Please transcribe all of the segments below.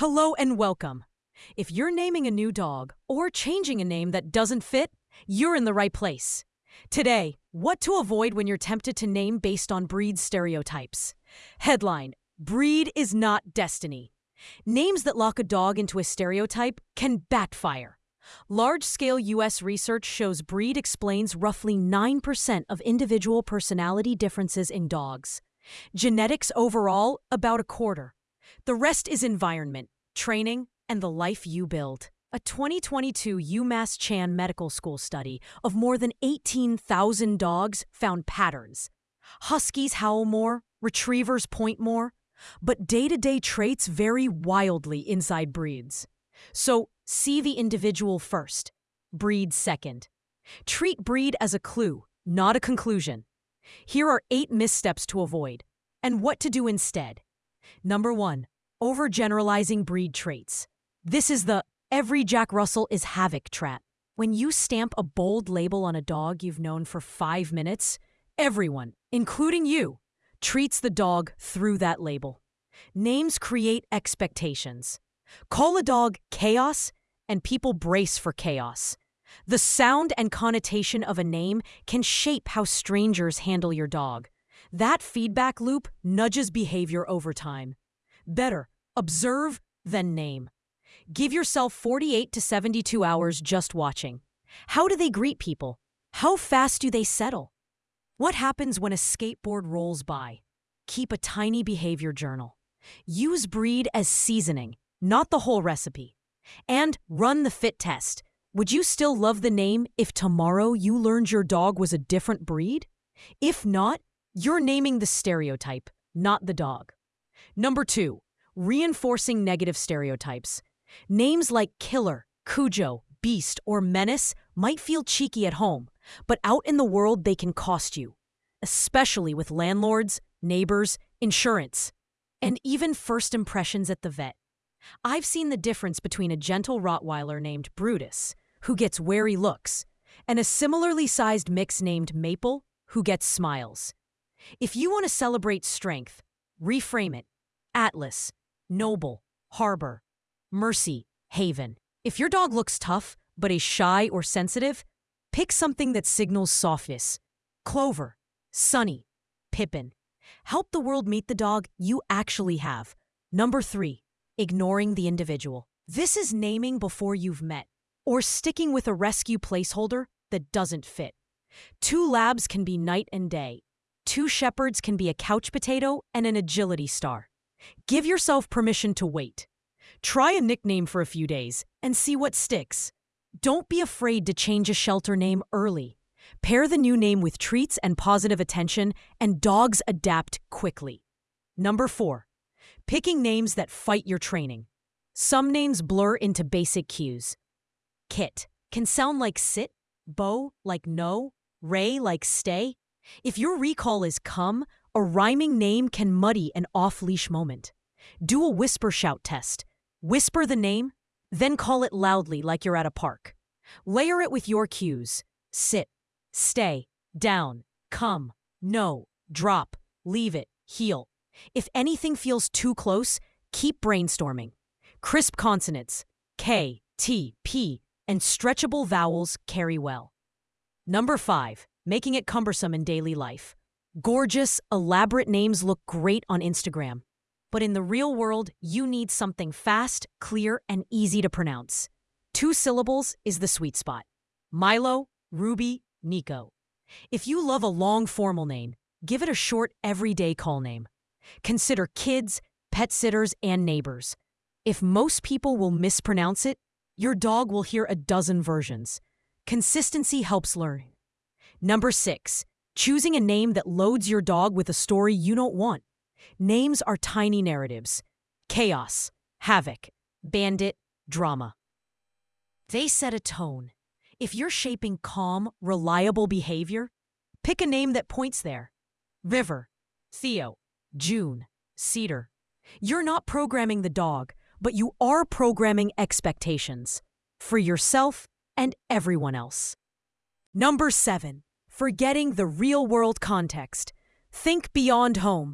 Hello and welcome. If you're naming a new dog or changing a name that doesn't fit, you're in the right place. Today, what to avoid when you're tempted to name based on breed stereotypes. Headline: Breed is not destiny. Names that lock a dog into a stereotype can backfire. Large-scale U.S. research shows breed explains roughly 9% of individual personality differences in dogs. Genetics overall, about a quarter. The rest is environment, training, and the life you build. A 2022 UMass Chan Medical School study of more than 18,000 dogs found patterns. Huskies howl more, retrievers point more, but day-to-day traits vary wildly inside breeds. So, see the individual first, breed second. Treat breed as a clue, not a conclusion. Here are 8 missteps to avoid, and what to do instead. Number 1. Overgeneralizing breed traits. This is the every Jack Russell is havoc trap. When you stamp a bold label on a dog you've known for 5 minutes, everyone, including you, treats the dog through that label. Names create expectations. Call a dog chaos, and people brace for chaos. The sound and connotation of a name can shape how strangers handle your dog. That feedback loop nudges behavior over time. Better, observe than name. Give yourself 48 to 72 hours just watching. How do they greet people? How fast do they settle? What happens when a skateboard rolls by? Keep a tiny behavior journal. Use breed as seasoning, not the whole recipe. And run the fit test. Would you still love the name if tomorrow you learned your dog was a different breed? If not, you're naming the stereotype, not the dog. Number 2, reinforcing negative stereotypes. Names like killer, Cujo, beast, or menace might feel cheeky at home, but out in the world they can cost you, especially with landlords, neighbors, insurance, and even first impressions at the vet. I've seen the difference between a gentle Rottweiler named Brutus, who gets wary looks, and a similarly sized mix named Maple, who gets smiles. If you want to celebrate strength, reframe it. Atlas, Noble, Harbor, Mercy, Haven. If your dog looks tough, but is shy or sensitive, pick something that signals softness. Clover, Sunny, Pippin. Help the world meet the dog you actually have. Number 3, ignoring the individual. This is naming before you've met, or sticking with a rescue placeholder that doesn't fit. 2 labs can be night and day. 2 shepherds can be a couch potato and an agility star. Give yourself permission to wait. Try a nickname for a few days and see what sticks. Don't be afraid to change a shelter name early. Pair the new name with treats and positive attention, and dogs adapt quickly. Number 4, picking names that fight your training. Some names blur into basic cues. Kit can sound like sit, Bo like no, Ray like stay. If your recall is come, a rhyming name can muddy an off-leash moment. Do a whisper shout test. Whisper the name, then call it loudly like you're at a park. Layer it with your cues. Sit, stay, down, come, no, drop, leave it, heel. If anything feels too close, keep brainstorming. Crisp consonants, K, T, P, and stretchable vowels carry well. Number 5, making it cumbersome in daily life. Gorgeous, elaborate names look great on Instagram. But in the real world, you need something fast, clear, and easy to pronounce. 2 syllables is the sweet spot. Milo, Ruby, Nico. If you love a long formal name, give it a short everyday call name. Consider kids, pet sitters, and neighbors. If most people will mispronounce it, your dog will hear a dozen versions. Consistency helps learning. Number 6, choosing a name that loads your dog with a story you don't want. Names are tiny narratives. Chaos, havoc, bandit, drama. They set a tone. If you're shaping calm, reliable behavior, pick a name that points there. River, Theo, June, Cedar. You're not programming the dog, but you are programming expectations for yourself and everyone else. Number 7, forgetting the real-world context. Think beyond home.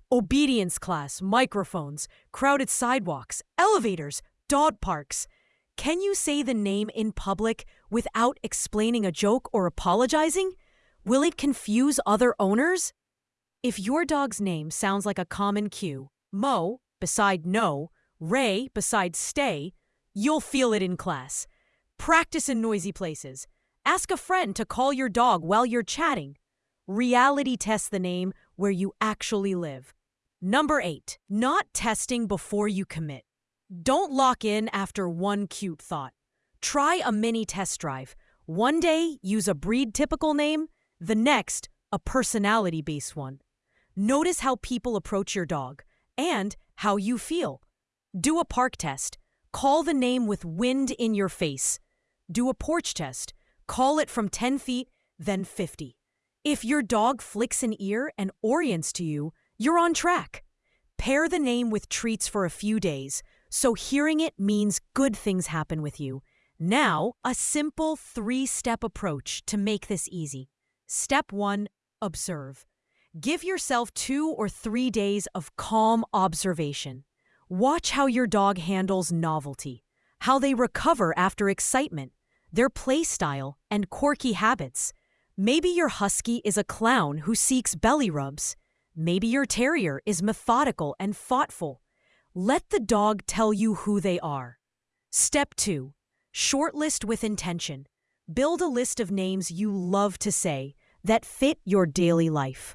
Obedience class, microphones, crowded sidewalks, elevators, dog parks. Can you say the name in public without explaining a joke or apologizing? Will it confuse other owners? If your dog's name sounds like a common cue, Mo beside no, Ray beside stay, you'll feel it in class. Practice in noisy places. Ask a friend to call your dog while you're chatting. Reality test the name where you actually live. Number 8, not testing before you commit. Don't lock in after one cute thought. Try a mini test drive. One day, use a breed-typical name. The next, a personality-based one. Notice how people approach your dog and how you feel. Do a park test. Call the name with wind in your face. Do a porch test. Call it from 10 feet, then 50. If your dog flicks an ear and orients to you, you're on track. Pair the name with treats for a few days, so hearing it means good things happen with you. Now, a simple 3-step approach to make this easy. Step 1, observe. Give yourself 2 or 3 days of calm observation. Watch how your dog handles novelty, how they recover after excitement, their play style, and quirky habits. Maybe your husky is a clown who seeks belly rubs. Maybe your terrier is methodical and thoughtful. Let the dog tell you who they are. Step 2. Shortlist with intention. Build a list of names you love to say that fit your daily life.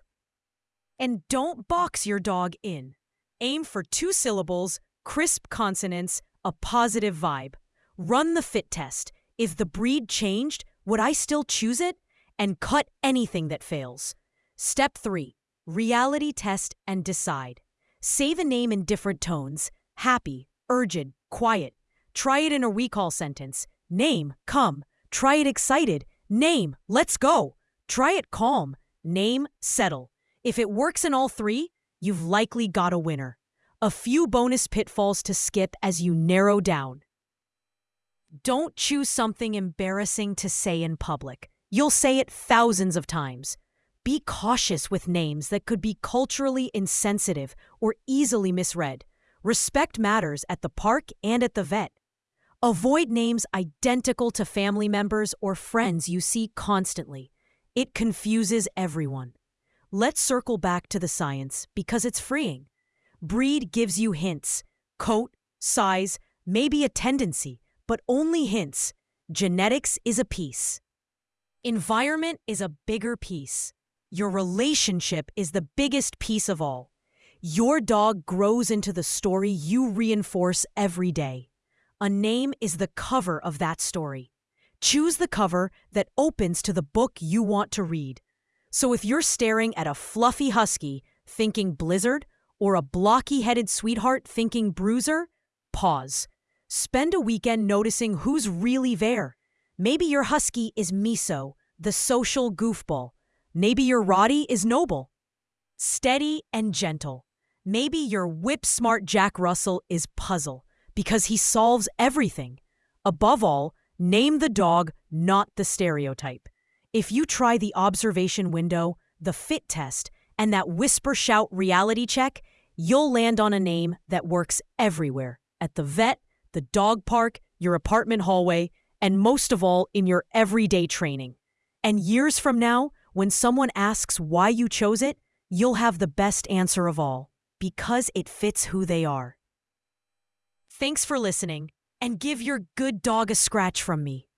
And don't box your dog in. Aim for 2 syllables, crisp consonants, a positive vibe. Run the fit test. If the breed changed, would I still choose it? And cut anything that fails. Step 3. Reality test and decide. Say the name in different tones. Happy, urgent, quiet. Try it in a recall sentence. Name, come. Try it excited. Name, let's go. Try it calm. Name, settle. If it works in all 3, you've likely got a winner. A few bonus pitfalls to skip as you narrow down. Don't choose something embarrassing to say in public. You'll say it thousands of times. Be cautious with names that could be culturally insensitive or easily misread. Respect matters at the park and at the vet. Avoid names identical to family members or friends you see constantly. It confuses everyone. Let's circle back to the science because it's freeing. Breed gives you hints. Coat, size, maybe a tendency, but only hints. Genetics is a piece. Environment is a bigger piece. Your relationship is the biggest piece of all. Your dog grows into the story you reinforce every day. A name is the cover of that story. Choose the cover that opens to the book you want to read. So if you're staring at a fluffy husky thinking Blizzard or a blocky-headed sweetheart thinking Bruiser, pause. Spend a weekend noticing who's really there. Maybe your husky is Miso, the social goofball. Maybe your Roddy is noble, steady and gentle. Maybe your whip-smart Jack Russell is puzzle because he solves everything. Above all, name the dog, not the stereotype. If you try the observation window, the fit test, and that whisper-shout reality check, you'll land on a name that works everywhere. At the vet, the dog park, your apartment hallway, and most of all, in your everyday training. And years from now, when someone asks why you chose it, you'll have the best answer of all, because it fits who they are. Thanks for listening, and give your good dog a scratch from me.